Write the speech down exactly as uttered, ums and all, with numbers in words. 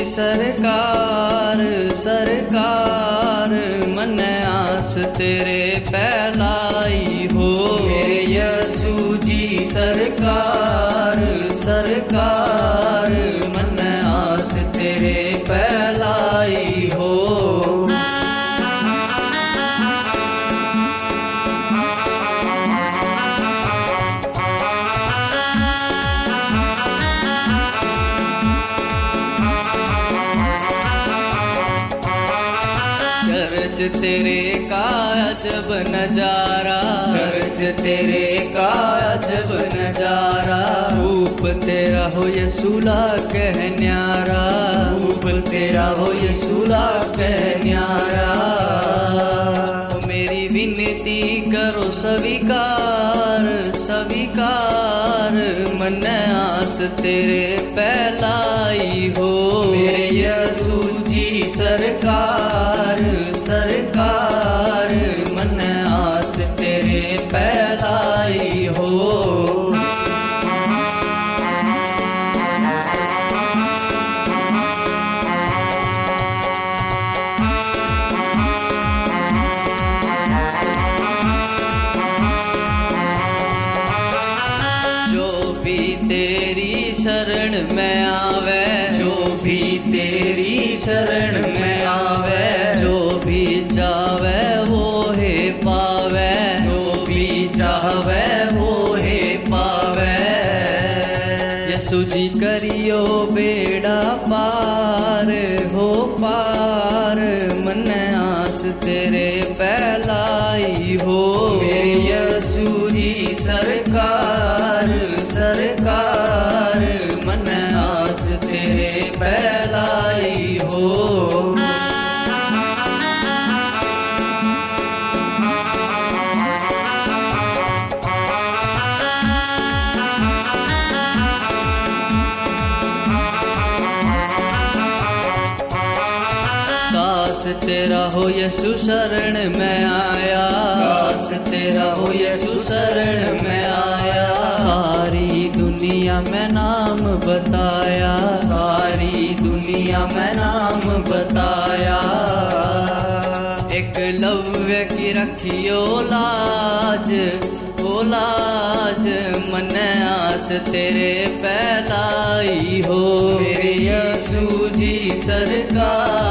सरकार सरकार मन आस तेरे पहलाई हो। मेरे यसु जी सरकार सरकार मन आस तेरे पहलाई हो। चर्च तेरे का अजब नजारा चर्च तेरे का अजब नजारा। रूप तेरा हो यसूला कह न्यारा रूप तेरा हो यसूला कह न्यारा। मेरी विनती करो स्वीकार स्वीकार मन आस तेरे पहलाई हो। मेरे यसु जी सरकार सरकार मन आस तेरे पहलाई हो। जो भी तेरी शरण में आवे जो भी तेरी शरण में आवे जो भी चावे वो है पावे जो भी चावे वो है पावे। यसु जी करियो बेड़ा पार हो पार मन आस तेरे पहलाई हो। मेरे यसु जी सरकार सरकार मन आस तेरे पहलाई हो। दास तेरा हो यसु शरण में आया दास तेरा हो यसु शरण में आया। सारी दुनिया में नाम बताया सारी दुनिया में नाम बताया। एकलव्य की रखियो लाज ओ लाज मन आस तेरे पहलाई हो। मेरे यसु जी सरकार